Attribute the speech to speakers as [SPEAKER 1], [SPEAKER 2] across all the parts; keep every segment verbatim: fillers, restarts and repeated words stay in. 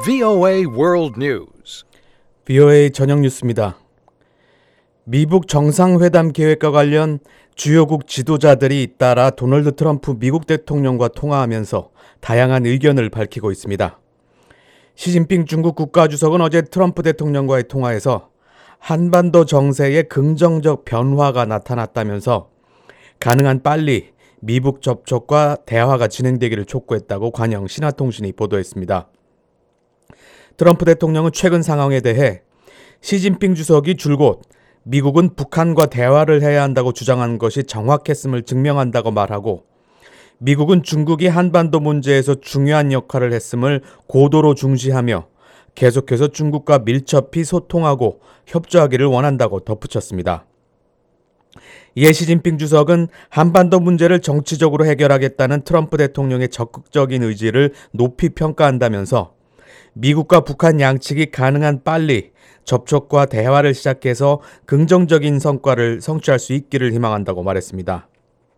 [SPEAKER 1] 브이오에이 World News.
[SPEAKER 2] 브이오에이 저녁 뉴스입니다. 미북 정상회담 계획과 관련 주요국 지도자들이 잇따라 도널드 트럼프 미국 대통령과 통화하면서 다양한 의견을 밝히고 있습니다. 시진핑 중국 국가주석은 어제 트럼프 대통령과의 통화에서 한반도 정세에 긍정적 변화가 나타났다면서 가능한 빨리 미북 접촉과 대화가 진행되기를 촉구했다고 관영 신화통신이 보도했습니다. 트럼프 대통령은 최근 상황에 대해 시진핑 주석이 줄곧 미국은 북한과 대화를 해야 한다고 주장한 것이 정확했음을 증명한다고 말하고, 미국은 중국이 한반도 문제에서 중요한 역할을 했음을 고도로 중시하며 계속해서 중국과 밀접히 소통하고 협조하기를 원한다고 덧붙였습니다. 이에 시진핑 주석은 한반도 문제를 정치적으로 해결하겠다는 트럼프 대통령의 적극적인 의지를 높이 평가한다면서 미국과 북한 양측이 가능한 빨리 접촉과 대화를 시작해서 긍정적인 성과를 성취할 수 있기를 희망한다고 말했습니다.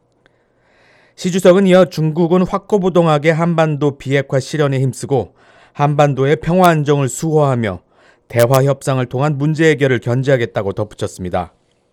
[SPEAKER 2] 시 주석은 이어 중국은 확고부동하게 한반도 비핵화 실현에 힘쓰고 한반도의 평화 안정을 수호하며 대화 협상을 통한 문제 해결을 견지하겠다고 덧붙였습니다.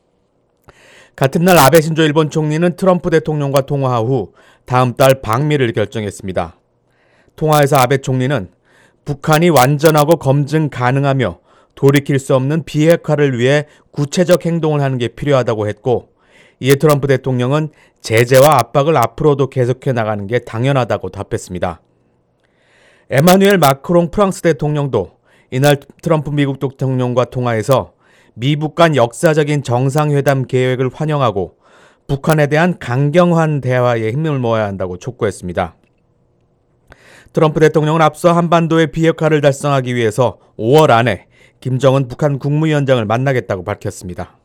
[SPEAKER 2] 같은 날 아베 신조 일본 총리는 트럼프 대통령과 통화 후 다음 달 방미를 결정했습니다. 통화에서 아베 총리는 북한이 완전하고 검증 가능하며 돌이킬 수 없는 비핵화를 위해 구체적 행동을 하는 게 필요하다고 했고, 이에 트럼프 대통령은 제재와 압박을 앞으로도 계속해 나가는 게 당연하다고 답했습니다. 에마누엘 마크롱 프랑스 대통령도 이날 트럼프 미국 대통령과 통화에서 미북 간 역사적인 정상회담 계획을 환영하고 북한에 대한 강경한 대화에 힘을 모아야 한다고 촉구했습니다. 트럼프 대통령은 앞서 한반도의 비핵화를 달성하기 위해서 오월 안에 김정은 북한 국무위원장을 만나겠다고 밝혔습니다.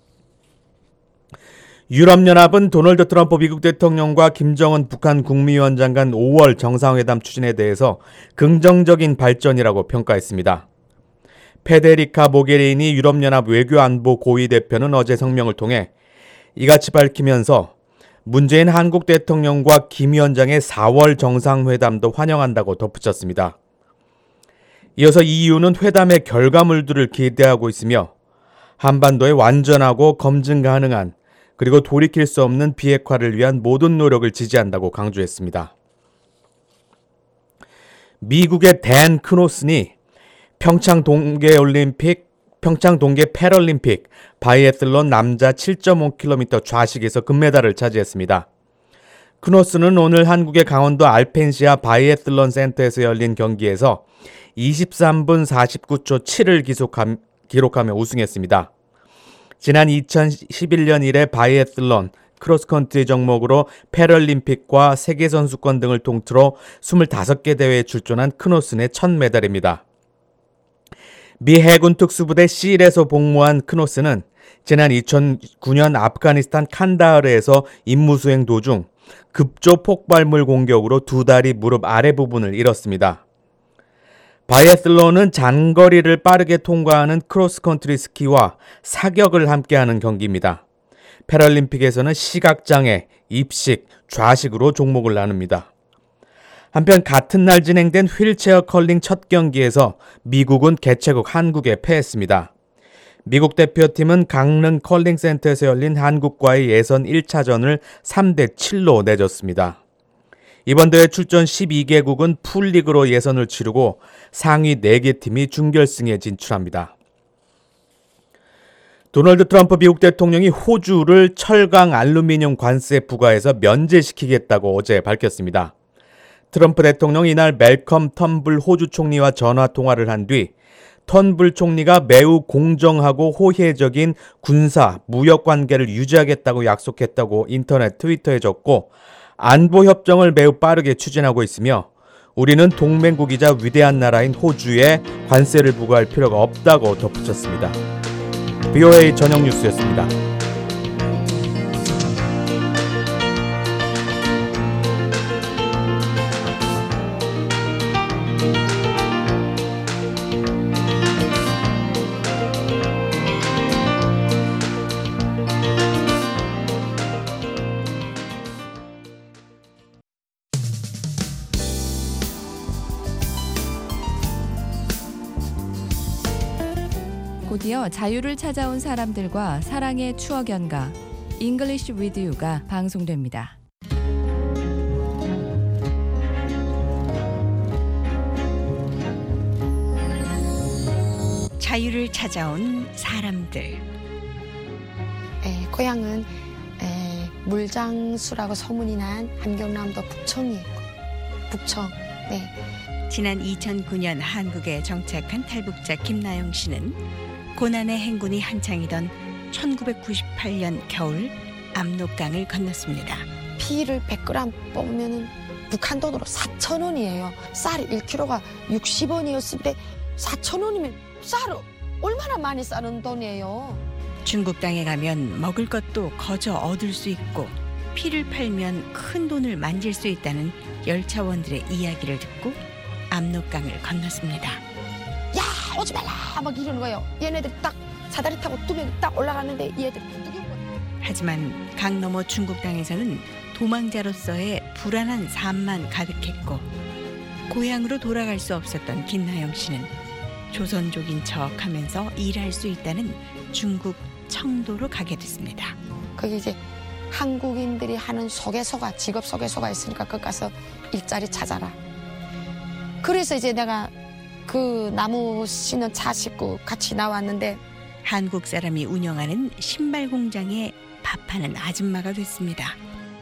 [SPEAKER 2] 유럽연합은 도널드 트럼프 미국 대통령과 김정은 북한 국무위원장 간 오월 정상회담 추진에 대해서 긍정적인 발전이라고 평가했습니다. 페데리카 모게리니 유럽연합 외교안보 고위 대표는 어제 성명을 통해 이같이 밝히면서 문재인 한국 대통령과 김 위원장의 사월 정상회담도 환영한다고 덧붙였습니다. 이어서 이유는 회담의 결과물들을 기대하고 있으며 한반도의 완전하고 검증 가능한 그리고 돌이킬 수 없는 비핵화를 위한 모든 노력을 지지한다고 강조했습니다. 미국의 댄 크노슨이 평창 동계올림픽, 평창 동계 패럴림픽 바이애슬론 남자 칠 점 오 킬로미터 좌식에서 금메달을 차지했습니다. 크노스는 오늘 한국의 강원도 알펜시아 바이애슬론 센터에서 열린 경기에서 이십삼 분 사십구 초 칠을 기록함, 기록하며 우승했습니다. 지난 이천십일 년 이래 바이애슬론, 크로스컨트리 종목으로 패럴림픽과 세계선수권 등을 통틀어 스물다섯 개 대회에 출전한 크노슨의 첫 메달입니다. 미 해군 특수부대 실에서 복무한 크노스는 지난 이천구 년 아프가니스탄 칸다하르에서 임무수행 도중 급조 폭발물 공격으로 두 다리 무릎 아래 부분을 잃었습니다. 바이애슬론은 장거리를 빠르게 통과하는 크로스컨트리 스키와 사격을 함께하는 경기입니다. 패럴림픽에서는 시각장애, 입식, 좌식으로 종목을 나눕니다. 한편 같은 날 진행된 휠체어 컬링 첫 경기에서 미국은 개최국 한국에 패했습니다. 미국 대표팀은 강릉 컬링센터에서 열린 한국과의 예선 일 차전을 삼 대 칠로 내줬습니다. 이번 대회 출전 십이 개국은 풀리그로 예선을 치르고 상위 네 개 팀이 준결승에 진출합니다. 도널드 트럼프 미국 대통령이 호주를 철강 알루미늄 관세 부과에서 면제시키겠다고 어제 밝혔습니다. 트럼프 대통령이 이날 멜컴 턴불 호주 총리와 전화 통화를 한 뒤 턴불 총리가 매우 공정하고 호혜적인 군사, 무역 관계를 유지하겠다고 약속했다고 인터넷 트위터에 적고, 안보협정을 매우 빠르게 추진하고 있으며 우리는 동맹국이자 위대한 나라인 호주에 관세를 부과할 필요가 없다고 덧붙였습니다. 브이오에이 저녁 뉴스였습니다.
[SPEAKER 3] 곧이어 자유를 찾아온 사람들과 사랑의 추억 연가 English with You가 방송됩니다.
[SPEAKER 4] 자유를 찾아온 사람들.
[SPEAKER 5] 에, 고향은 에, 물장수라고 소문이 난 함경남도 북청이에요. 북청. 네.
[SPEAKER 4] 지난 이천구 년 한국에 정착한 탈북자 김나영 씨는 고난의 행군이 한창이던 천구백구십팔 년 겨울 압록강을 건넜습니다.
[SPEAKER 5] 피를 백 그램 뽑으면 북한 돈으로 사천 원이에요. 쌀이 일 킬로그램가 육십 원이었을 때 사천 원이면 쌀을 얼마나 많이 싸는 돈이에요.
[SPEAKER 4] 중국 땅에 가면 먹을 것도 거저 얻을 수 있고 피를 팔면 큰 돈을 만질 수 있다는 열차원들의 이야기를 듣고 압록강을 건넜습니다.
[SPEAKER 5] 야, 오지 말라 막 이러는 거예요. 얘네들이 딱 사다리 타고 두 명이 딱 올라가는데 얘들이 뚝뚝.
[SPEAKER 4] 하지만 강 너머 중국 땅에서는 도망자로서의 불안한 삶만 가득했고 고향으로 돌아갈 수 없었던 김나영 씨는 조선족인 척하면서 일할 수 있다는 중국 청도로 가게 됐습니다.
[SPEAKER 5] 거기 이제 한국인들이 하는 소개소가 직업 소개소가 있으니까 거기 가서 일자리 찾아라. 그래서 이제 내가 그 나무 싣는 차 싣고 같이 나왔는데
[SPEAKER 4] 한국 사람이 운영하는 신발 공장에 밥하는 아줌마가 됐습니다.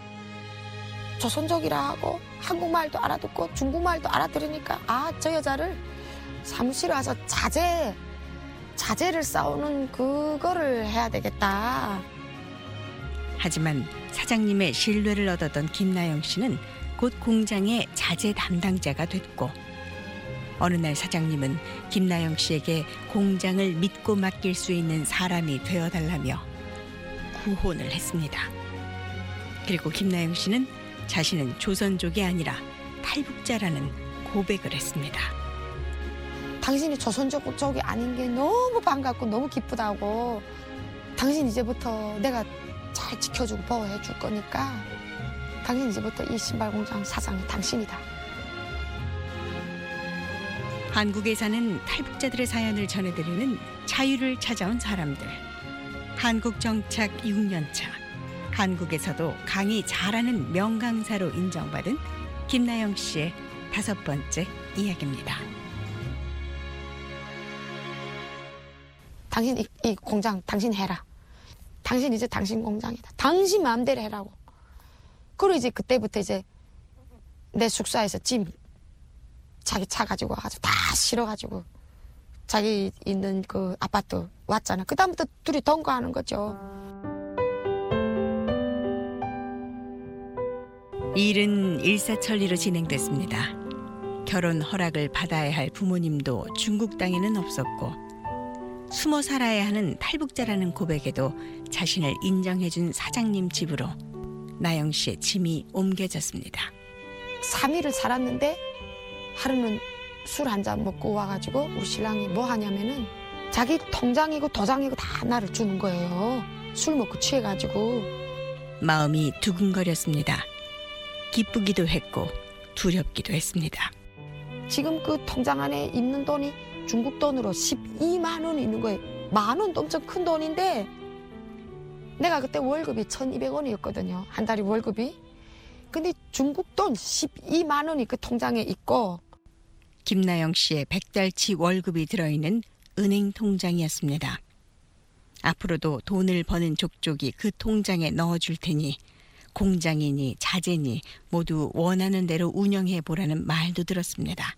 [SPEAKER 5] 조선족이라 하고 한국말도 알아듣고 중국말도 알아들으니까 아, 저 여자를 사무실에 와서 자재, 자재를 쌓는 그거를 해야 되겠다.
[SPEAKER 4] 하지만 사장님의 신뢰를 얻었던 김나영 씨는 곧 공장의 자재 담당자가 됐고 어느 날 사장님은 김나영 씨에게 공장을 믿고 맡길 수 있는 사람이 되어달라며 구혼을 했습니다. 그리고 김나영 씨는 자신은 조선족이 아니라 탈북자라는 고백을 했습니다.
[SPEAKER 5] 당신이 조선족이 아닌 게 너무 반갑고 너무 기쁘다고. 당신 이제부터 내가 잘 지켜주고 보호해 줄 거니까 당신 이제부터 이 신발 공장 사장이 당신이다.
[SPEAKER 4] 한국에 사는 탈북자들의 사연을 전해드리는 자유를 찾아온 사람들. 한국 정착 육 년 차. 한국에서도 강이 잘하는 명강사로 인정받은 김나영 씨의 다섯 번째 이야기입니다.
[SPEAKER 5] 당신 이, 이 공장 당신 해라. 당신 이제 당신 공장이다. 당신 마음대로 해라고. 그리고 이제 그때부터 이제 내 숙소에서 짐 자기 차 가지고 와가지고 다 실어가지고 자기 있는 그 아파트 왔잖아. 그 다음부터 둘이 동거하는 거죠.
[SPEAKER 4] 일은 일사천리로 진행됐습니다. 결혼 허락을 받아야 할 부모님도 중국 땅에는 없었고 숨어 살아야 하는 탈북자라는 고백에도 자신을 인정해준 사장님 집으로 나영 씨의 짐이 옮겨졌습니다.
[SPEAKER 5] 삼 일을 살았는데 하루는 술 한 잔 먹고 와가지고 우리 신랑이 뭐 하냐면은 자기 통장이고 도장이고 다 나를 주는 거예요. 술 먹고 취해가지고.
[SPEAKER 4] 마음이 두근거렸습니다. 기쁘기도 했고 두렵기도 했습니다.
[SPEAKER 5] 지금 그 통장 안에 있는 돈이 중국 돈으로 십이만 원이 있는 거예요. 만 원도 엄청 큰 돈인데 내가 그때 월급이 천이백 원이었거든요. 한 달이 월급이. 근데 중국 돈 십이만 원이 그 통장에 있고
[SPEAKER 4] 김나영 씨의 백 달치 월급이 들어있는 은행 통장이었습니다. 앞으로도 돈을 버는 족족이 그 통장에 넣어줄 테니 공장이니 자재니 모두 원하는 대로 운영해보라는 말도 들었습니다.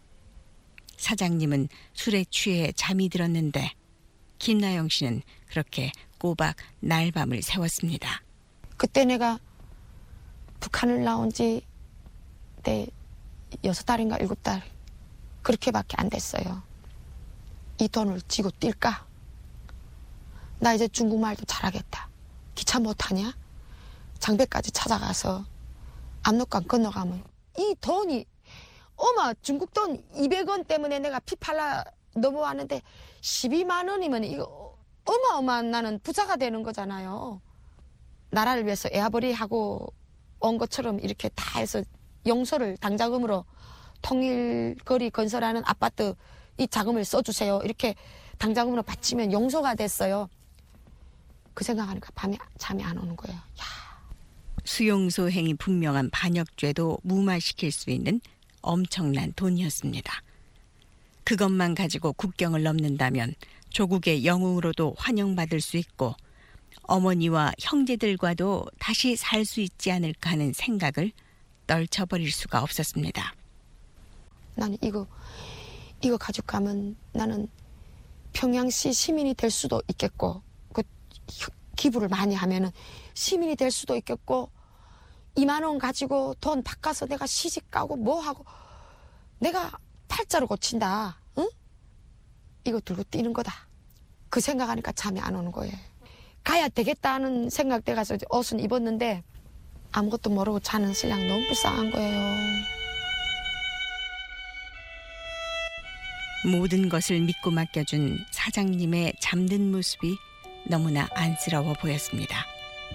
[SPEAKER 4] 사장님은 술에 취해 잠이 들었는데 김나영 씨는 그렇게 꼬박 날밤을 새웠습니다.
[SPEAKER 5] 그때 내가 북한을 나온 지 내 여섯 달인가 일곱 달 그렇게밖에 안 됐어요. 이 돈을 쥐고 뛸까? 나 이제 중국말도 잘하겠다. 기차 못 타냐? 장배까지 찾아가서 압록강 건너가면 이 돈이 어마 중국 돈 이백 원 때문에 내가 피 팔라 넘어왔는데 십이만 원이면 이거 어마어마한 나는 부자가 되는 거잖아요. 나라를 위해서 애아버리하고 온 것처럼 이렇게 다 해서 용서를 당자금으로 통일거리 건설하는 아파트 이 자금을 써주세요. 이렇게 당장으로 바치면 용서가 됐어요. 그 생각하니까 밤에 잠이 안 오는 거예요. 야.
[SPEAKER 4] 수용소 행위 분명한 반역죄도 무마시킬 수 있는 엄청난 돈이었습니다. 그것만 가지고 국경을 넘는다면 조국의 영웅으로도 환영받을 수 있고 어머니와 형제들과도 다시 살 수 있지 않을까 하는 생각을 떨쳐버릴 수가 없었습니다.
[SPEAKER 5] 나는 이거 이거 가지고 가면 나는 평양시 시민이 될 수도 있겠고 그 기부를 많이 하면은 시민이 될 수도 있겠고 이만 원 가지고 돈 닦아서 내가 시집 가고 뭐 하고 내가 팔자로 고친다. 응? 이거 들고 뛰는 거다. 그 생각하니까 잠이 안 오는 거예요. 가야 되겠다는 생각 때 가서 옷은 입었는데 아무것도 모르고 자는 신랑 너무 불쌍한 거예요.
[SPEAKER 4] 모든 것을 믿고 맡겨준 사장님의 잠든 모습이 너무나 안쓰러워 보였습니다.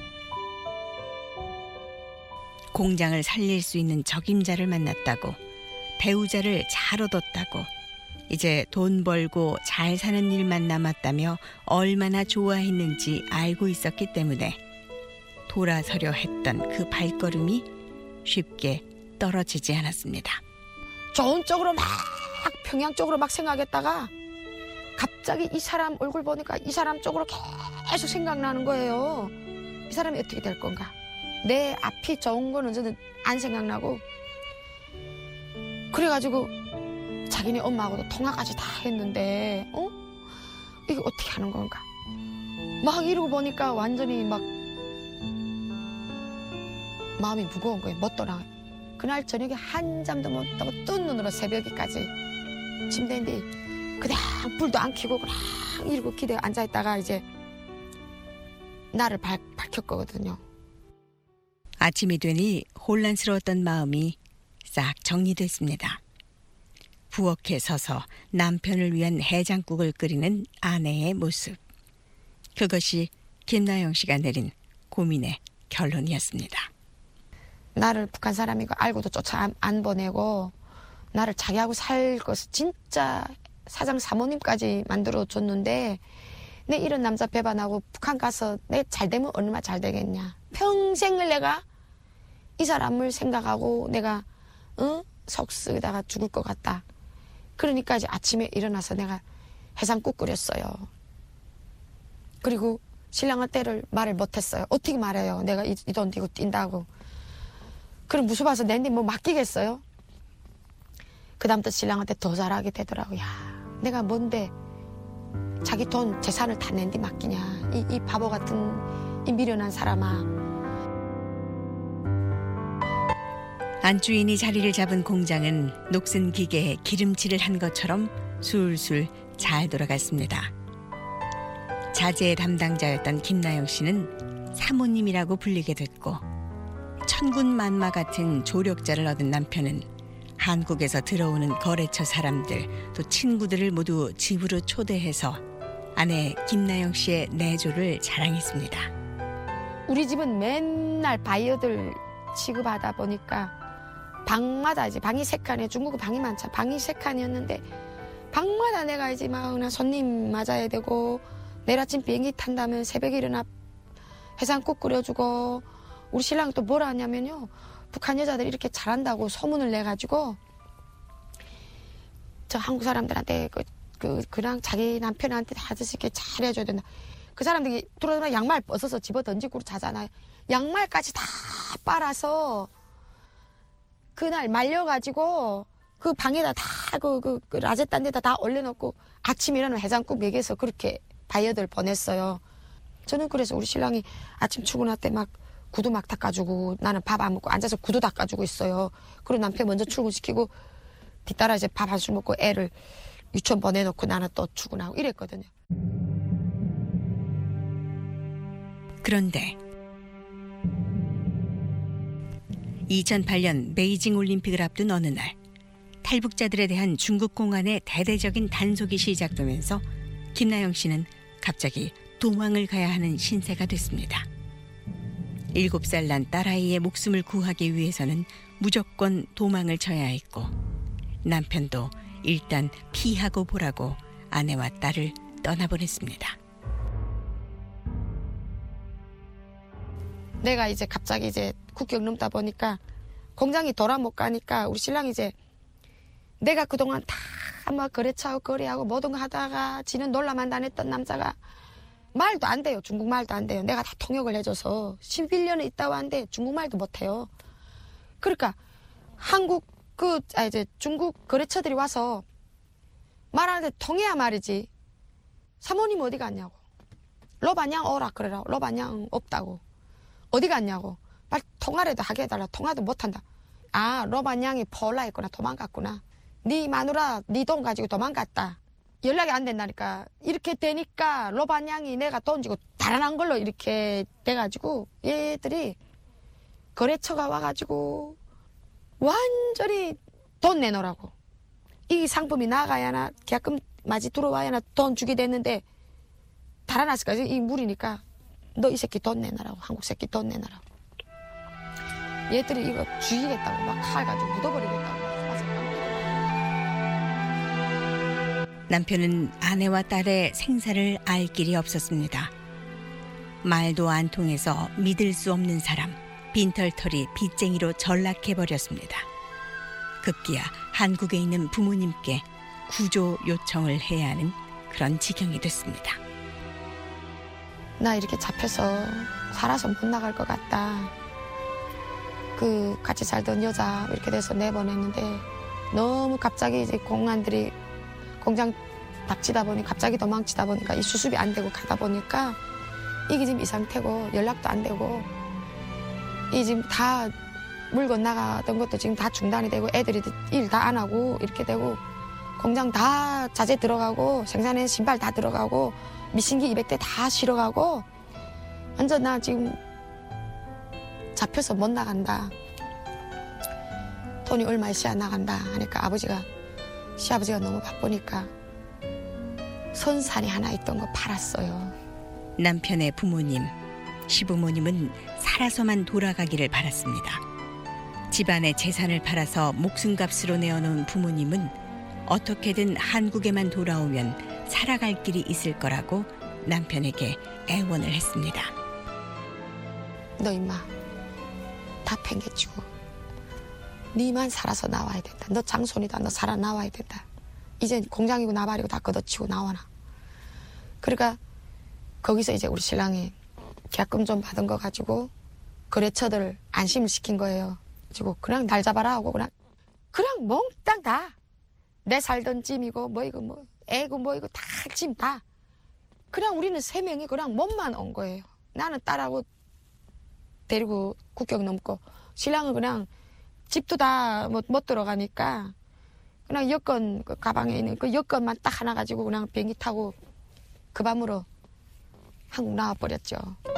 [SPEAKER 4] 공장을 살릴 수 있는 적임자를 만났다고, 배우자를 잘 얻었다고, 이제 돈 벌고 잘 사는 일만 남았다며 얼마나 좋아했는지 알고 있었기 때문에 돌아서려 했던 그 발걸음이 쉽게 떨어지지 않았습니다.
[SPEAKER 5] 좋은 쪽으로 막 평양 쪽으로 막 생각했다가 갑자기 이 사람 얼굴 보니까 이 사람 쪽으로 계속 생각나는 거예요. 이 사람이 어떻게 될 건가. 내 앞이 좋은 거는 저는 안 생각나고 그래가지고 자기네 엄마하고도 통화까지 다 했는데 어? 이게 어떻게 하는 건가. 막 이러고 보니까 완전히 막 마음이 무거운 거예요. 못 떠나. 그날 저녁에 한 잠도 못 자고 뜬 눈으로 새벽에까지 침대인데 그냥 불도 안 켜고 그냥 이러고 기대에 앉아있다가 이제 나를 발, 밝혔거든요.
[SPEAKER 4] 아침이 되니 혼란스러웠던 마음이 싹 정리됐습니다. 부엌에 서서 남편을 위한 해장국을 끓이는 아내의 모습. 그것이 김나영 씨가 내린 고민의 결론이었습니다.
[SPEAKER 5] 나를 북한 사람이고 알고도 쫓아 안, 안 보내고 나를 자기하고 살 것을 진짜 사장 사모님까지 만들어줬는데 내 이런 남자 배반하고 북한 가서 내 잘 되면 얼마나 잘 되겠냐. 평생을 내가 이 사람을 생각하고 내가 어? 속 쓰다가 죽을 것 같다. 그러니까 이제 아침에 일어나서 내가 해장국 끓였어요. 그리고 신랑한테를 말을 못했어요. 어떻게 말해요. 내가 이 돈 들고 뛴다고. 그럼 무서워서 내한테 뭐 맡기겠어요? 그 다음부터 신랑한테 더 잘하게 되더라고요. 야, 내가 뭔데 자기 돈 재산을 다 낸 뒤 맡기냐. 이, 이 바보 같은 이 미련한 사람아.
[SPEAKER 4] 안주인이 자리를 잡은 공장은 녹슨 기계에 기름칠을 한 것처럼 술술 잘 돌아갔습니다. 자재 담당자였던 김나영 씨는 사모님이라고 불리게 됐고 천군만마 같은 조력자를 얻은 남편은 한국에서 들어오는 거래처 사람들 또 친구들을 모두 집으로 초대해서 아내 김나영 씨의 내조를 자랑했습니다.
[SPEAKER 5] 우리 집은 맨날 바이어들 취급하다 보니까 방마다 이제 방이 세 칸에 중국은 방이 많잖아. 방이 세 칸이었는데 방마다 내가 이제 막 그냥 손님 맞아야 되고 내일 아침 비행기 탄다면 새벽에 일어나 해장국 끓여주고 우리 신랑이 또 뭐라 하냐면요. 북한 여자들이 이렇게 잘한다고 소문을 내가지고 저 한국 사람들한테 그, 그, 그냥 자기 남편한테 아저씨 이렇게 잘해줘야 된다. 그 사람들이 들어오면 양말 벗어서 집어 던지고 자잖아요. 양말까지 다 빨아서 그날 말려가지고 그 방에다 다 그, 그, 그 라제딴 데다 다 올려놓고 아침 일어나면 해장국 먹여서 그렇게 바이어들 보냈어요. 저는 그래서 우리 신랑이 아침 출근할 때 막 구두 막 닦아주고 나는 밥 안 먹고 앉아서 구두 닦아주고 있어요. 그리고 남편 먼저 출근시키고 뒤따라 이제 밥 한 술 먹고 애를 유치원 보내놓고 나는 또 출근하고 이랬거든요.
[SPEAKER 4] 그런데 이천팔 년 베이징 올림픽을 앞둔 어느 날 탈북자들에 대한 중국 공안의 대대적인 단속이 시작되면서 김나영 씨는 갑자기 도망을 가야 하는 신세가 됐습니다. 일곱 살 난 딸아이의 목숨을 구하기 위해서는 무조건 도망을 쳐야 했고 남편도 일단 피하고 보라고 아내와 딸을 떠나보냈습니다.
[SPEAKER 5] 내가 이제 갑자기 이제 국경 넘다 보니까 공장이 돌아 못 가니까 우리 신랑이 이제 내가 그동안 다 막 거래처하고 거래하고 모든 거 하다가 지는 놀라만 다녔던 남자가 말도 안 돼요. 중국말도 안 돼요. 내가 다 통역을 해줘서 십일 년을 있다 왔는데 중국말도 못해요. 그러니까 한국 그 아 이제 중국 거래처들이 와서 말하는데 통해야 말이지. 사모님 어디 갔냐고. 로반양 오라 그래라. 로반양 없다고. 어디 갔냐고. 말 통화라도 하게 해달라. 통화도 못한다. 아 로반양이 폴라 했구나. 도망갔구나. 네 마누라 네 돈 가지고 도망갔다. 연락이 안 된다니까. 이렇게 되니까 로반양이 내가 돈 주고 달아난 걸로 이렇게 돼가지고 얘들이 거래처가 와가지고 완전히 돈 내놓으라고. 이 상품이 나가야나 계약금 마지 들어와야나 돈 주게 됐는데 달아났을까. 이 물이니까 너 이 새끼 돈 내놔라고. 한국 새끼 돈 내놔라고. 얘들이 이거 죽이겠다고 막 칼 가지고 묻어버리겠다고.
[SPEAKER 4] 남편은 아내와 딸의 생사를 알 길이 없었습니다. 말도 안 통해서 믿을 수 없는 사람, 빈털터리 빚쟁이로 전락해버렸습니다. 급기야 한국에 있는 부모님께 구조 요청을 해야 하는 그런 지경이 됐습니다.
[SPEAKER 5] 나 이렇게 잡혀서 살아서 못 나갈 것 같다. 그 같이 살던 여자 이렇게 돼서 내보냈는데 너무 갑자기 이제 공안들이 공장 닥치다 보니 갑자기 도망치다 보니까 이 수습이 안 되고 가다 보니까 이게 지금 이 상태고 연락도 안 되고 이 지금 다 물건 나가던 것도 지금 다 중단이 되고 애들이 일 다 안 하고 이렇게 되고 공장 다 자재 들어가고 생산에 신발 다 들어가고 미신기 이백 대 다 실어가고 완전 나 지금 잡혀서 못 나간다. 돈이 얼마 있어야 나간다 하니까 아버지가 시아버지가 너무 바쁘니까 손산이 하나 있던 거 팔았어요.
[SPEAKER 4] 남편의 부모님, 시부모님은 살아서만 돌아가기를 바랐습니다. 집안의 재산을 팔아서 목숨값으로 내어놓은 부모님은 어떻게든 한국에만 돌아오면 살아갈 길이 있을 거라고 남편에게 애원을 했습니다.
[SPEAKER 5] 너 임마 다 팽개치고 니만 살아서 나와야 된다. 너 장손이다. 너 살아 나와야 된다. 이제 공장이고 나발이고 다 걷어치고 나와라. 그러니까 거기서 이제 우리 신랑이 계약금 좀 받은 거 가지고 거래처들 안심을 시킨 거예요. 그리고 그냥 날 잡아라 하고 그냥 그냥 몽땅 다 내 살던 짐이고 뭐 이거 뭐 애고 뭐 이거 다 짐 다 그냥 우리는 세 명이 그냥 몸만 온 거예요. 나는 딸하고 데리고 국경 넘고 신랑은 그냥 집도 다 못 못 들어가니까 그냥 여권 그 가방에 있는 그 여권만 딱 하나 가지고 그냥 비행기 타고 그 밤으로 한국 나와 버렸죠.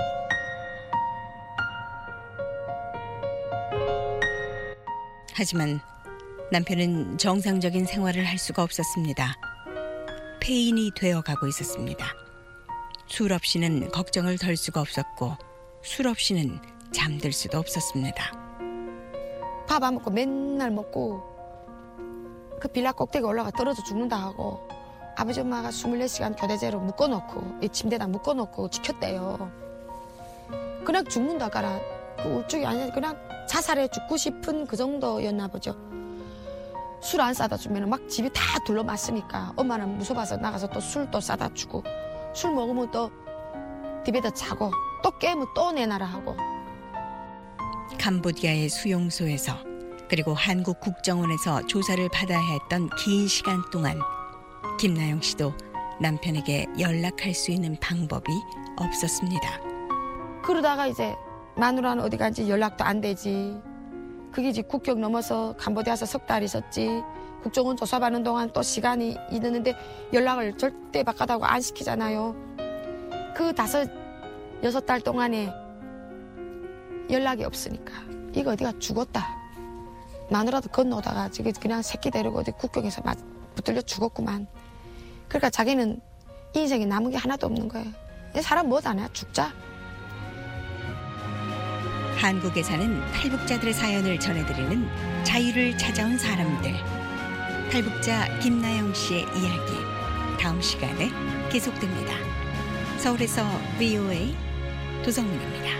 [SPEAKER 4] 하지만 남편은 정상적인 생활을 할 수가 없었습니다. 폐인이 되어가고 있었습니다. 술 없이는 걱정을 덜 수가 없었고 술 없이는 잠들 수도 없었습니다.
[SPEAKER 5] 밥 안 먹고 맨날 먹고 그 빌라 꼭대기 올라가 떨어져 죽는다 하고 아버지 엄마가 이십사 시간 교대제로 묶어놓고 이 침대에다 묶어놓고 지켰대요. 그냥 죽는다 가라. 그 우쪽이 아니라 그냥 자살해 죽고 싶은 그 정도였나 보죠. 술 안 싸다 주면 막 집이 다 둘러맞으니까 엄마는 무서워서 나가서 또 술 또 싸다 주고 술 먹으면 또 집에다 자고 또 깨면 또 내놔라 하고.
[SPEAKER 4] 캄보디아의 수용소에서 그리고 한국 국정원에서 조사를 받아야 했던 긴 시간 동안 김나영 씨도 남편에게 연락할 수 있는 방법이 없었습니다.
[SPEAKER 5] 그러다가 이제 마누라는 어디 간지 연락도 안 되지. 그게 이제 국경 넘어서 캄보디아에서 석 달 있었지. 국정원 조사받는 동안 또 시간이 있는데 연락을 절대 바꿔다고 안 시키잖아요. 그 다섯, 여섯 달 동안에 연락이 없으니까 이거 어디가 죽었다. 마누라도 건너다가 지금 그냥 새끼 데리고 어디 국경에서 막 붙들려 죽었구만. 그러니까 자기는 인생에 남은 게 하나도 없는 거예요. 사람 뭐 하냐 죽자.
[SPEAKER 4] 한국에 사는 탈북자들의 사연을 전해드리는 자유를 찾아온 사람들. 탈북자 김나영 씨의 이야기 다음 시간에 계속됩니다. 서울에서 브이오에이 도성민입니다.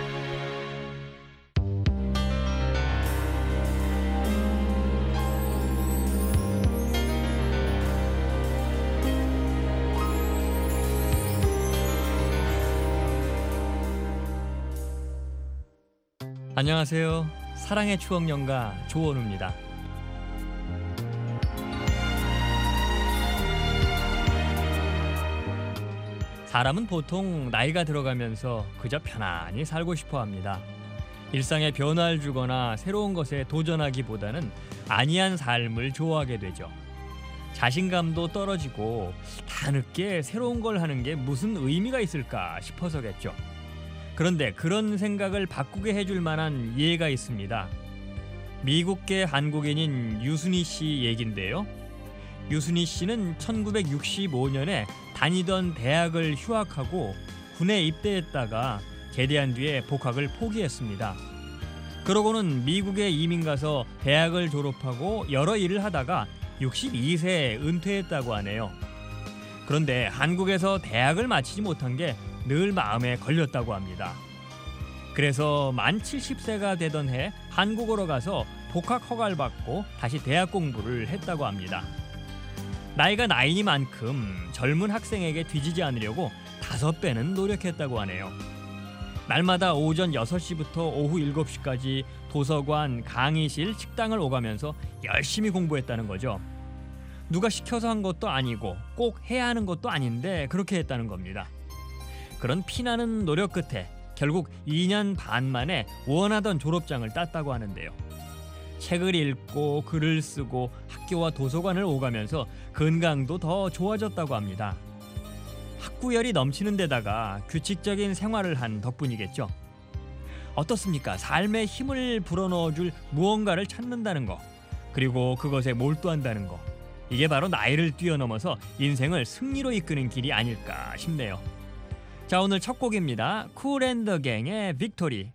[SPEAKER 6] 안녕하세요. 사랑의 추억 연가 조원우입니다. 사람은 보통 나이가 들어가면서 그저 편안히 살고 싶어 합니다. 일상에 변화를 주거나 새로운 것에 도전하기보다는 안이한 삶을 좋아하게 되죠. 자신감도 떨어지고 다늦게 새로운 걸 하는 게 무슨 의미가 있을까 싶어서겠죠. 그런데 그런 생각을 바꾸게 해줄 만한 예가 있습니다. 미국계 한국인인 유순희 씨 얘긴데요. 유순희 씨는 천구백육십오 년에 다니던 대학을 휴학하고 군에 입대했다가 제대한 뒤에 복학을 포기했습니다. 그러고는 미국에 이민 가서 대학을 졸업하고 여러 일을 하다가 육십이 세에 은퇴했다고 하네요. 그런데 한국에서 대학을 마치지 못한 게 늘 마음에 걸렸다고 합니다. 그래서 만 칠십 세가 되던 해 한국으로 가서 복학 허가를 받고 다시 대학 공부를 했다고 합니다. 나이가 나이니만큼 젊은 학생에게 뒤지지 않으려고 다섯 배는 노력했다고 하네요. 날마다 오전 여섯 시부터 오후 일곱 시까지 도서관, 강의실, 식당을 오가면서 열심히 공부했다는 거죠. 누가 시켜서 한 것도 아니고 꼭 해야 하는 것도 아닌데 그렇게 했다는 겁니다. 그런 피나는 노력 끝에 결국 이 년 반 만에 원하던 졸업장을 땄다고 하는데요. 책을 읽고 글을 쓰고 학교와 도서관을 오가면서 건강도 더 좋아졌다고 합니다. 학구열이 넘치는 데다가 규칙적인 생활을 한 덕분이겠죠. 어떻습니까? 삶에 힘을 불어넣어줄 무언가를 찾는다는 거, 그리고 그것에 몰두한다는 거, 이게 바로 나이를 뛰어넘어서 인생을 승리로 이끄는 길이 아닐까 싶네요. 자, 오늘 첫 곡입니다. 쿨 앤 더 갱의 빅토리.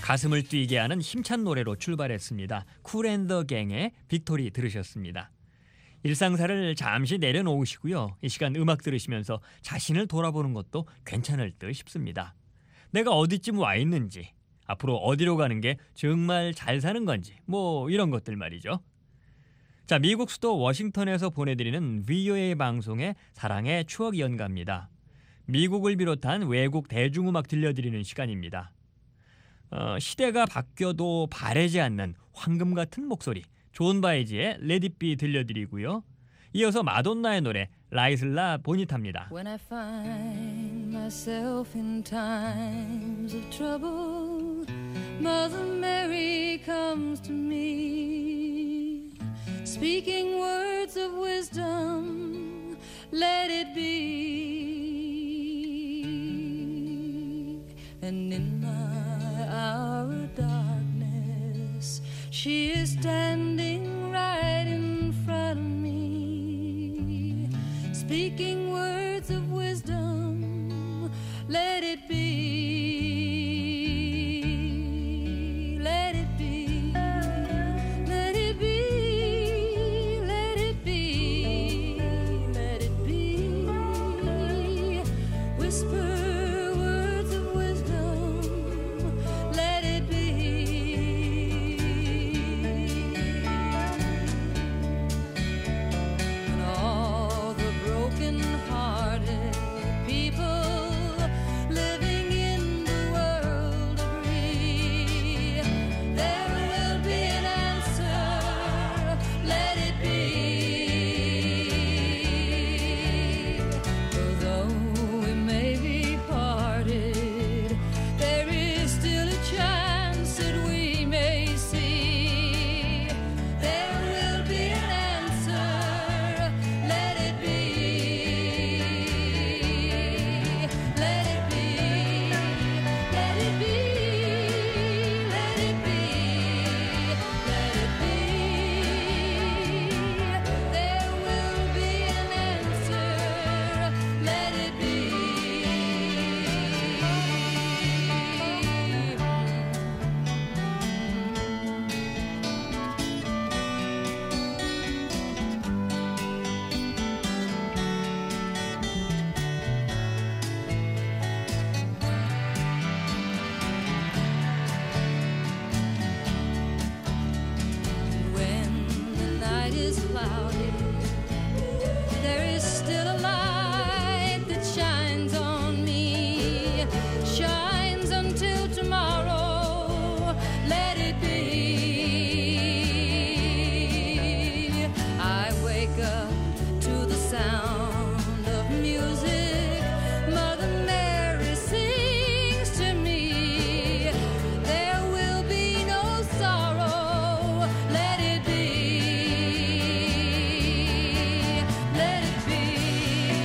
[SPEAKER 6] 가슴을 뛰게 하는 힘찬 노래로 출발했습니다. 쿨앤더 갱의 빅토리 들으셨습니다. 일상사를 잠시 내려놓으시고요. 이 시간 음악 들으시면서 자신을 돌아보는 것도 괜찮을 듯 싶습니다. 내가 어디쯤 와 있는지, 앞으로 어디로 가는 게 정말 잘 사는 건지, 뭐 이런 것들 말이죠. 자, 미국 수도 워싱턴에서 보내드리는 브이오에이 방송의 사랑의 추억 연가입니다. 미국을 비롯한 외국 대중음악 들려드리는 시간입니다. 어, 시대가 바뀌어도 바래지 않는 황금 같은 목소리, 존 바이지의 Let It Be 들려드리고요. 이어서 마돈나의 노래 라이슬라 보니타입니다.
[SPEAKER 7] When I find myself in times of trouble, Mother Mary comes to me, speaking words of wisdom, let it be. And in my hour of darkness, she is standing right in front of me, speaking words of wisdom, let it be, let it be, let it be, let it be, let it be, whisper words of wisdom, let it be. And all the broken-hearted people living in the world agree, there will be an answer, let it be. For though we may be parted, there is still a chance that we may see, there will be an answer, let it be, let it be, let it be, let it be, let it be, there will be an answer, let it be. When the night is cloudy, there is still a light that shines on me, shines until tomorrow, let it be. I wake up to the sound of music, Mother Mary sings to me, there will be no sorrow, let it be, let it be,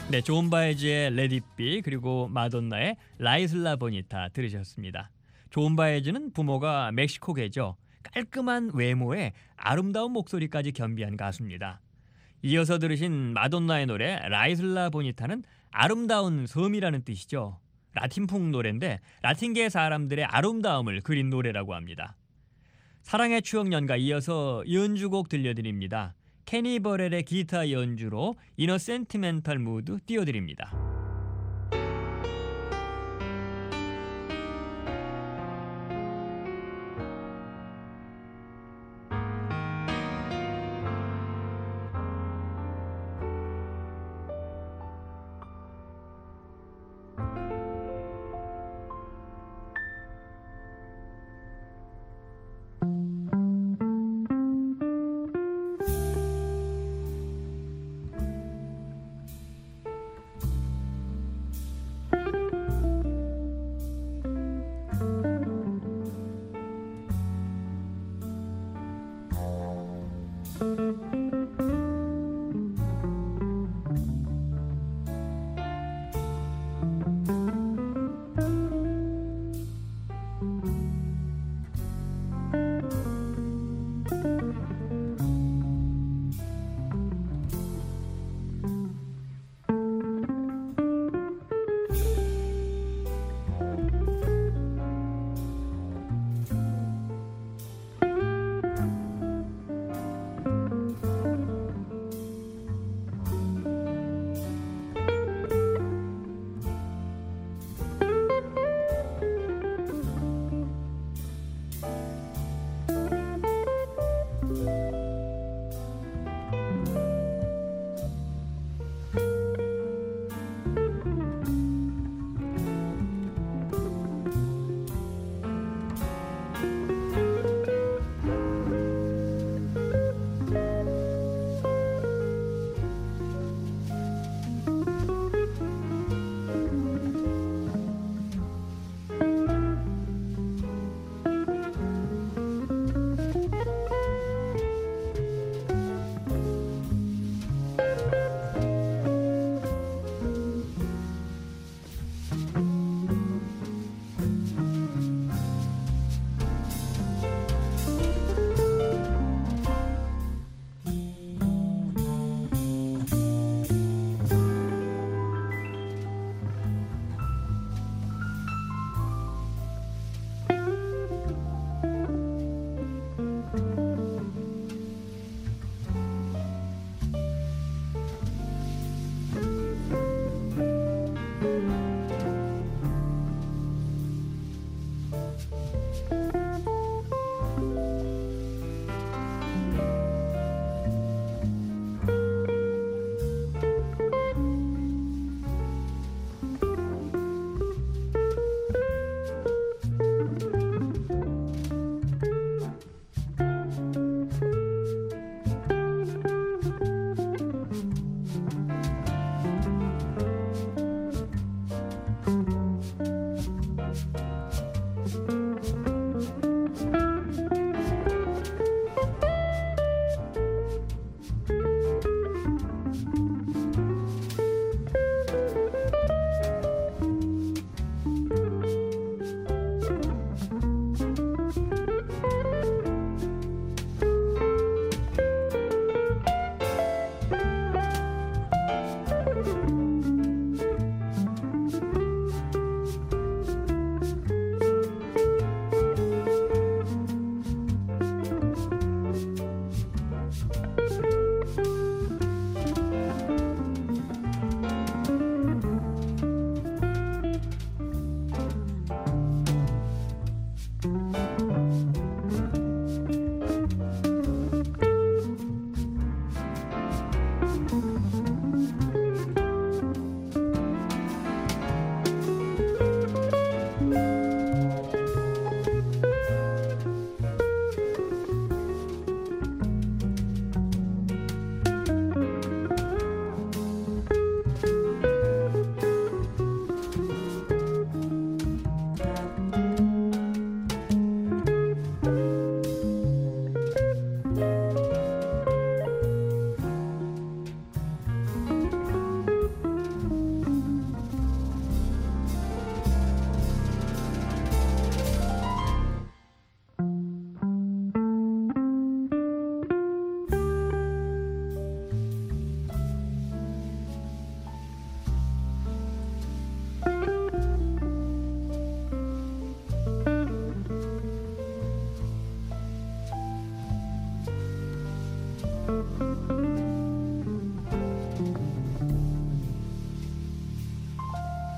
[SPEAKER 6] 네, 존 바에즈의 Let It Be 그리고 마돈나의 La Isla Bonita 들으셨습니다. 존 바에즈는 부모가 멕시코계죠. 깔끔한 외모에 아름다운 목소리까지 겸비한 가수입니다. 이어서 들으신 마돈나의 노래 La Isla Bonita는 아름다운 섬이라는 뜻이죠. 라틴풍 노래인데 라틴계 사람들의 아름다움을 그린 노래라고 합니다. 사랑의 추억 연가 이어서 연주곡 들려드립니다. 케니 버렐의 기타 연주로 이너 센티멘탈 무드 띄워드립니다.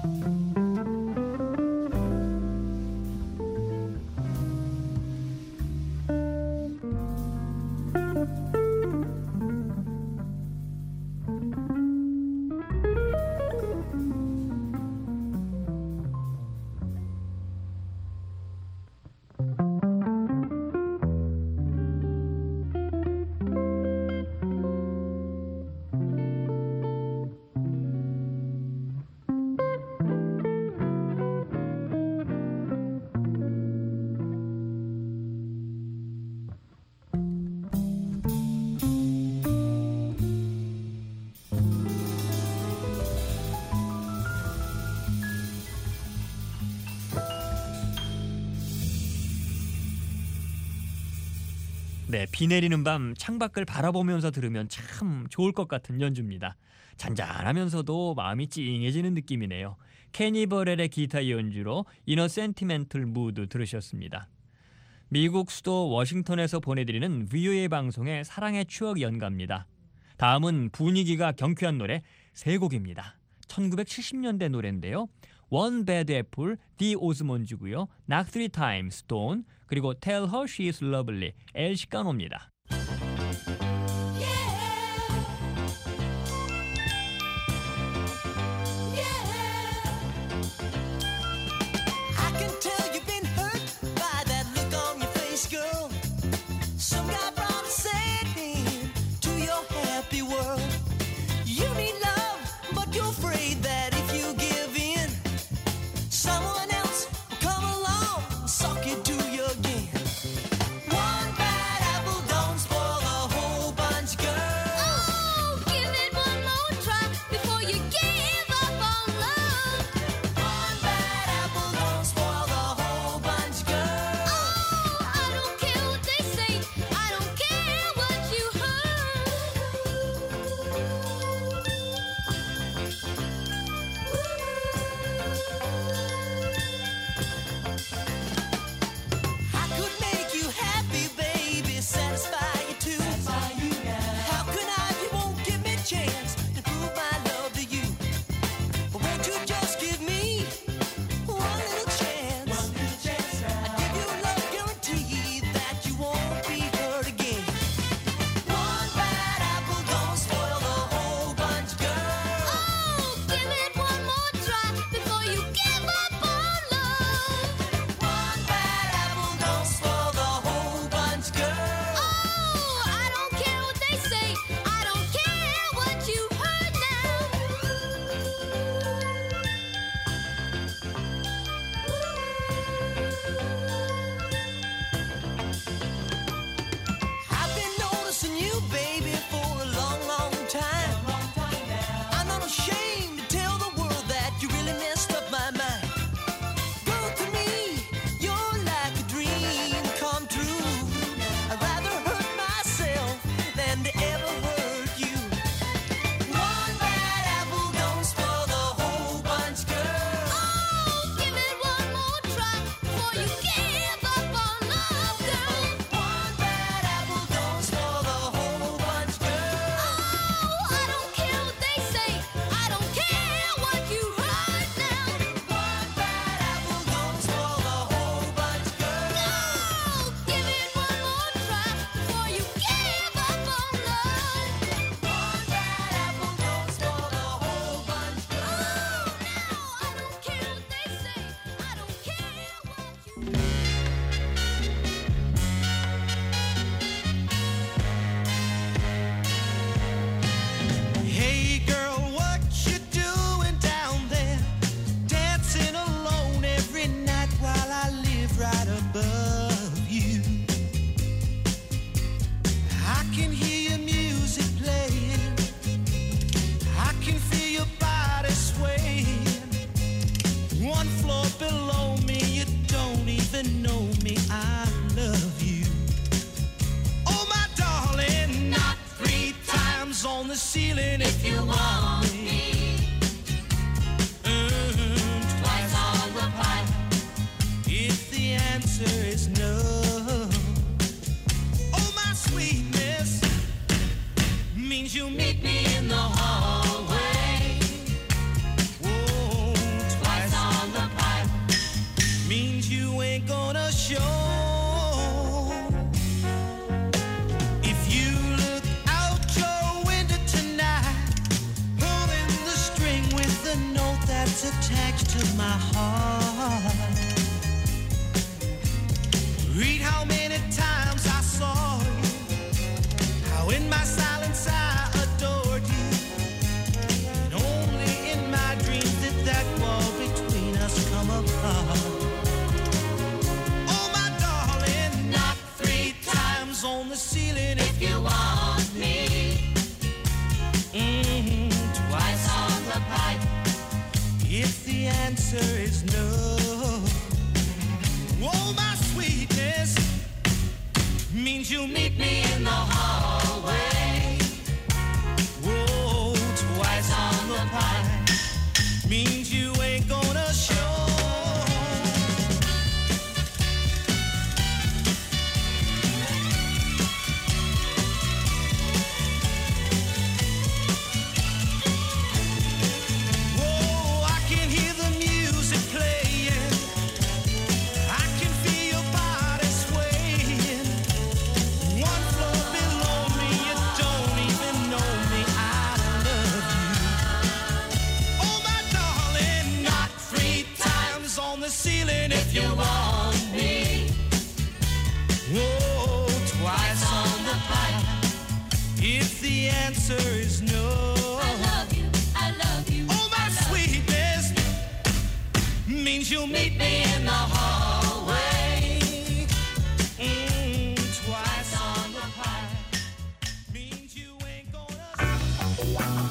[SPEAKER 6] 네, 비 내리는 밤 창밖을 바라보면서 들으면 참 좋을 것 같은 연주입니다. 잔잔하면서도 마음이 찡해지는 느낌이네요. 케니 버렐의 기타 연주로 이너 센티멘털 무드 들으셨습니다. 미국 수도 워싱턴에서 보내드리는 브이오에이 방송의 사랑의 추억 연가입니다. 다음은 분위기가 경쾌한 노래 세 곡입니다. 천구백칠십 년대 노래인데요. One Bad Apple, 디 오스몬즈고요. Knock Three Times, Stone, 그리고 Tell Her She's Lovely, 엘 시카노입니다.
[SPEAKER 8] One bad apple don't is attached to my heart. Read how many times I saw you, how in my silence I adored you, and only in my dreams did that wall between us come apart. Oh my darling, knock three times on the ceiling if you want me. Mm-hmm. Twice on the pipe if the answer is no. Oh my sweetness means you'll meet me in the hallway. Whoa, twice on the pipe means you ain't gonna show. Whoa, I can hear the music playing, I can feel your body swaying. One floor below me, you don't even know me, I love you. Oh my darling, knock three times on the ceiling if you want me. Whoa, twice on the pipe if the answer is no.
[SPEAKER 7] I love you, I love you.
[SPEAKER 8] Oh my sweetness means you'll meet me in the hallway. Mm, twice on the pipe means you ain't gonna.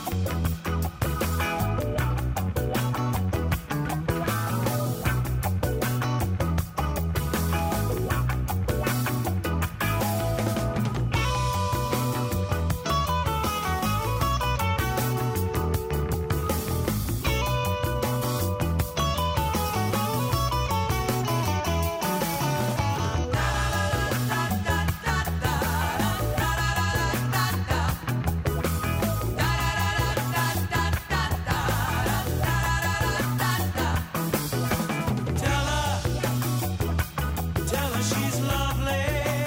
[SPEAKER 8] Tell her, tell her she's lovely.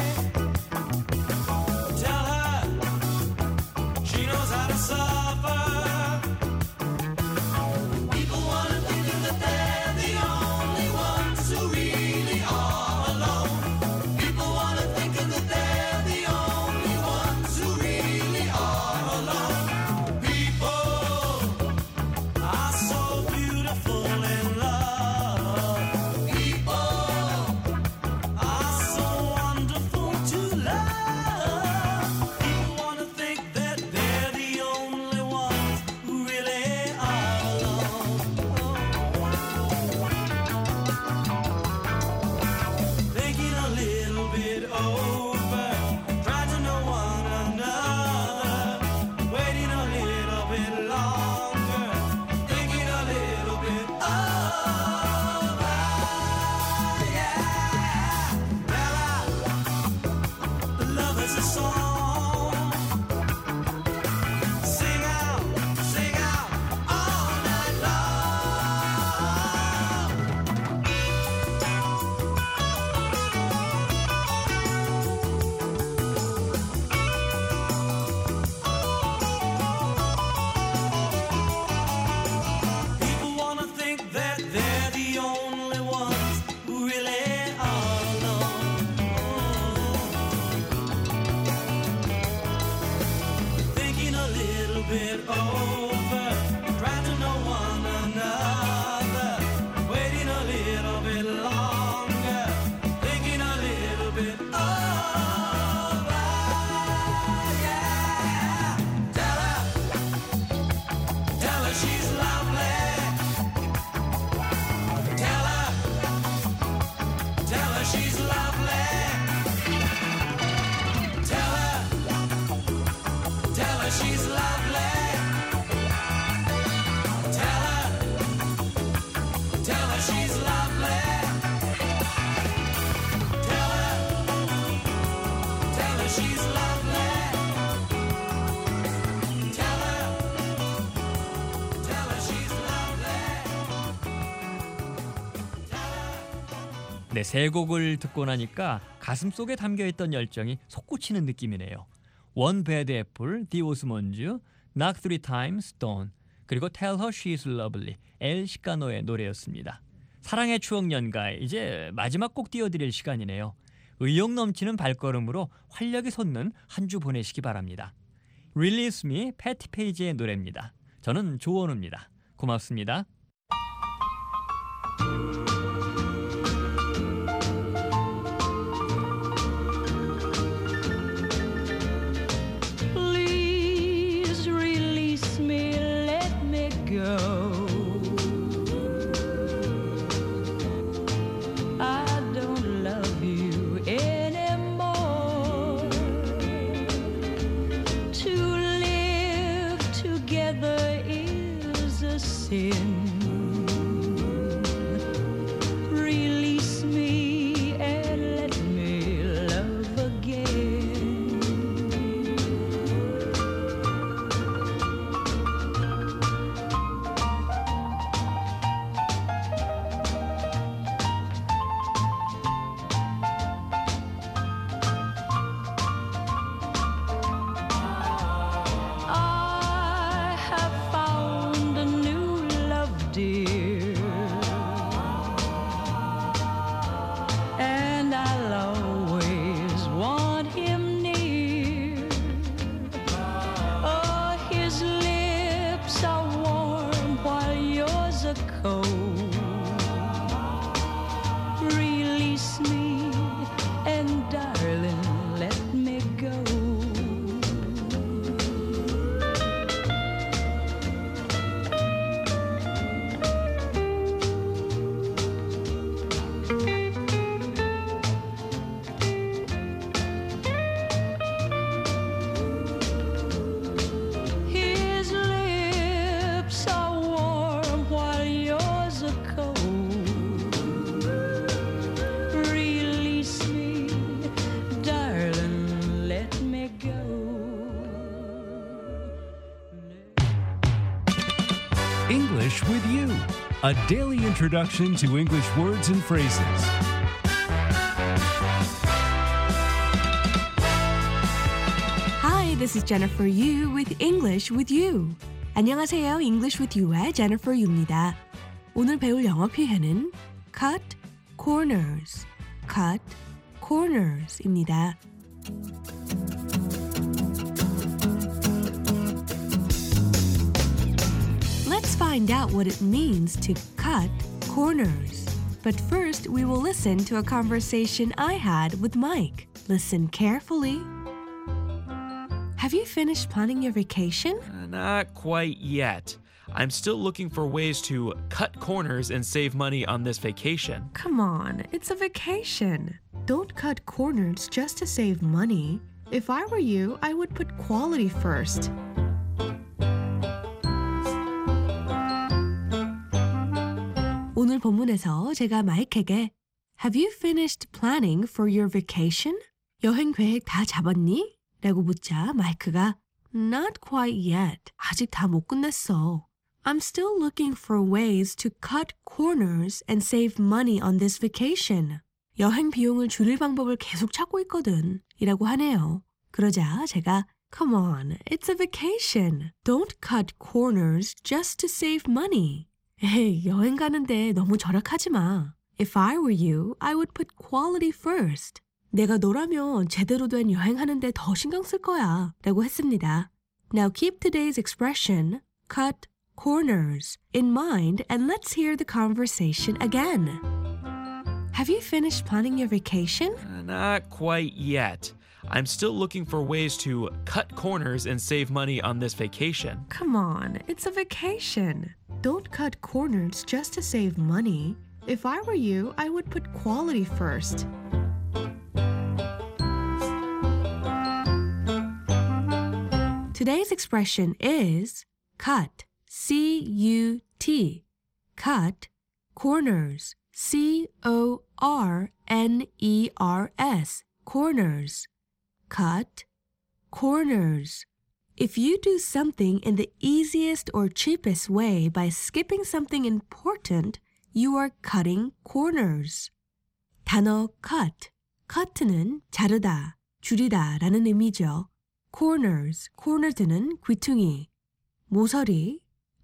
[SPEAKER 8] Tell her she knows how to suffer. People wanna think that they're the only ones who really are alone. People wanna think that they're the only ones who really are alone. People are so beautiful in love. People are so wonderful to love. People want to think that they're the only ones who really are alone. Thinking a little bit over, trying to know one another, waiting a little bit longer, thinking a little bit over. Yeah, Bella, love is a song. Sing out, sing out all night long. People wanna think that they're the only ones who really are alone. Thinking a little bit over, trying to know one another, waiting a little bit longer, thinking a little bit over. Yeah, tell her, tell her she's lovely. Tell her, tell her she's lovely. Tell her, tell her she's lovely. Tell her, tell her she's lovely. Tell her, tell her she's lovely. Tell her, tell her she's lovely.
[SPEAKER 6] 네, 세 곡을 듣고 나니까 가슴 속에 담겨있던 열정이 솟구치는 느낌이네요. One Bad Apple, The Osmonds, Knock Three Times, Stone, 그리고 Tell Her She's Lovely, 엘 시카노의 노래였습니다. 사랑의 추억 연가, 이제 마지막 곡 띄워드릴 시간이네요. 의욕 넘치는 발걸음으로 활력이 솟는 한 주 보내시기 바랍니다. Release Me, 패티 페이지의 노래입니다. 저는 조원우입니다. 고맙습니다.
[SPEAKER 7] Please release me, let me go. I don't love you anymore. To live together is a sin. Release me and let me love again. I have found a new love, dear, and I'll always want him near. Oh, his lips are warm while yours are cold. Release me and darling, let me go. His lips are warm while yours are cold. Release me, darling, let me go.
[SPEAKER 9] English with You, a daily introduction to English words and phrases.
[SPEAKER 10] Hi, this is Jennifer Yu with English with You. 안녕하세요. English with You의 Jennifer Yu입니다. 오늘 배울 영어 표현은 cut corners, cut corners입니다. Let's find out what it means to cut corners. But first, we will listen to a conversation I had with Mike. Listen carefully. Have you finished planning your vacation?
[SPEAKER 11] Uh, Not quite yet. I'm still looking for ways to cut corners and save money on this vacation.
[SPEAKER 10] Come on, it's a vacation. Don't cut corners just to save money. If I were you, I would put quality first. 오늘 본문에서 제가 마이크에게 Have you finished planning for your vacation? 여행 계획 다 잡았니? 라고 묻자 마이크가 Not quite yet. 아직 다 못 끝냈어. I'm still looking for ways to cut corners and save money on this vacation. 여행 비용을 줄일 방법을 계속 찾고 있거든. 이라고 하네요. 그러자 제가 Come on, it's a vacation. Don't cut corners just to save money. 에이, 여행 가는데 너무 절약하지 마. If I were you, I would put quality first. 내가 너라면 제대로 된 여행하는데 더 신경 쓸 거야. 라고 했습니다. Now keep today's expression, cut corners, in mind and let's hear the conversation again. Have you finished planning your vacation?
[SPEAKER 11] Uh, Not quite yet. I'm still looking for ways to cut corners and save money on this vacation.
[SPEAKER 10] Come on, it's a vacation. Don't cut corners just to save money. If I were you, I would put quality first. Today's expression is cut, C U T, cut, corners, C O R N E R S, corners, cut, corners. If you do something in the easiest or cheapest way by skipping something important, you are cutting corners. 단어 cut, cut는 자르다, 줄이다 라는 의미죠. corners, corners는 귀퉁이, 모서리,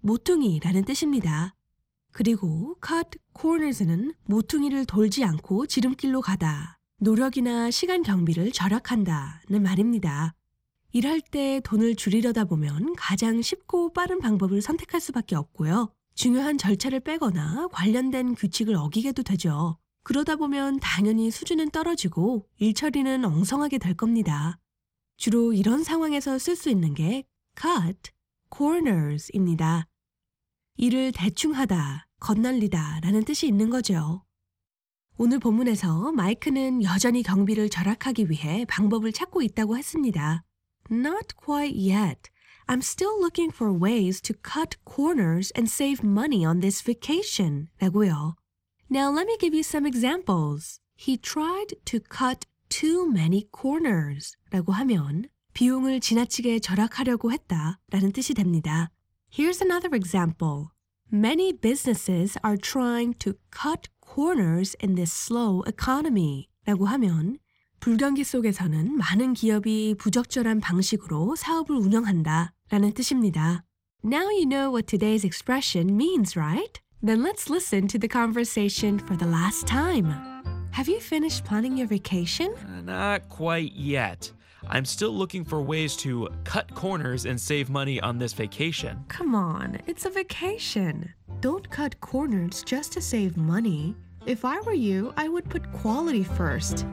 [SPEAKER 10] 모퉁이라는 뜻입니다. 그리고 cut corners는 모퉁이를 돌지 않고 지름길로 가다, 노력이나 시간 경비를 절약한다는 말입니다. 일할 때 돈을 줄이려다 보면 가장 쉽고 빠른 방법을 선택할 수밖에 없고요. 중요한 절차를 빼거나 관련된 규칙을 어기게도 되죠. 그러다 보면 당연히 수준은 떨어지고 일 처리는 엉성하게 될 겁니다. 주로 이런 상황에서 쓸 수 있는 게 cut corners입니다. 일을 대충 하다, 건날리다 라는 뜻이 있는 거죠. 오늘 본문에서 마이크는 여전히 경비를 절약하기 위해 방법을 찾고 있다고 했습니다. Not quite yet. I'm still looking for ways to cut corners and save money on this vacation. 라고요. Now let me give you some examples. He tried to cut too many corners. 라고 하면 비용을 지나치게 절약하려고 했다 라는 뜻이 됩니다. Here's another example. Many businesses are trying to cut corners in this slow economy. 라고 하면 불경기 속에서는 많은 기업이 부적절한 방식으로 사업을 운영한다 라는 뜻입니다. Now you know what today's expression means, right? Then let's listen to the conversation for the last time. Have you finished planning your vacation?
[SPEAKER 11] Uh, not quite yet. I'm still looking for ways to cut corners and save money on this vacation.
[SPEAKER 10] Come on, it's a vacation. Don't cut corners just to save money. If I were you, I would put quality first.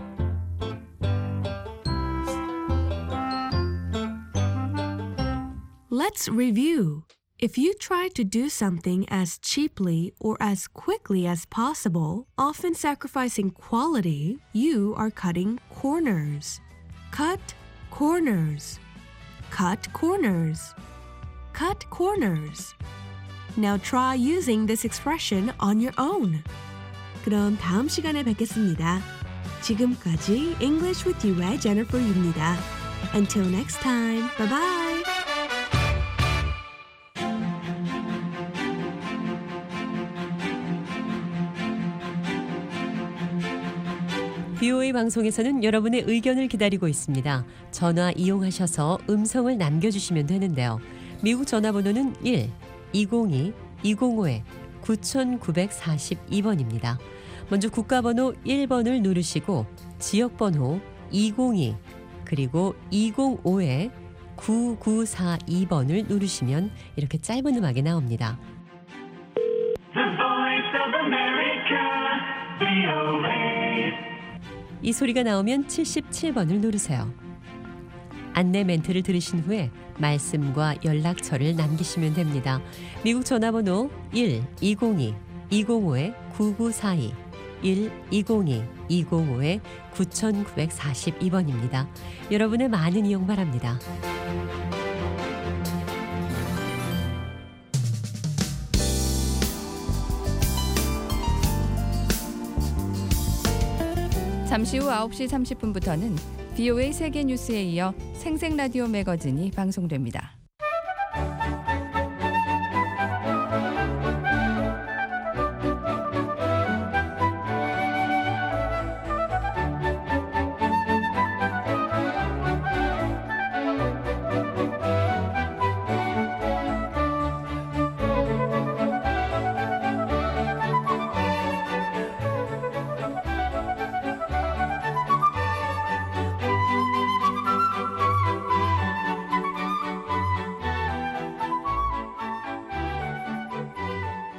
[SPEAKER 10] Let's review. If you try to do something as cheaply or as quickly as possible, often sacrificing quality, you are cutting corners. Cut corners. Cut corners. Cut corners. Now try using this expression on your own. 그럼 다음 시간에 뵙겠습니다. 지금까지 English with You의 Jennifer Yu입니다. Until next time, bye bye.
[SPEAKER 12] 비오에이 방송에서는 여러분의 의견을 기다리고 있습니다. 전화 이용하셔서 음성을 남겨주시면 되는데요. 미국 전화번호는 일 이공이 이공오 구구사이 번입니다. 먼저 국가번호 일 번을 누르시고 지역번호 이공이 그리고 이공오 구구사이 번을 누르시면 이렇게 짧은 음악이 나옵니다.
[SPEAKER 8] The Voice of America, 비오에이.
[SPEAKER 12] 이 소리가 나오면 칠십칠 번을 누르세요. 안내 멘트를 들으신 후에 말씀과 연락처를 남기시면 됩니다. 미국 전화번호 일 이공이 이공오 구구사이 일 이공이 이공오 구구사이 번입니다. 여러분의 많은 이용 바랍니다.
[SPEAKER 3] 잠시 후 아홉 시 삼십 분부터는 비오에이 세계 뉴스에 이어 생생라디오 매거진이 방송됩니다.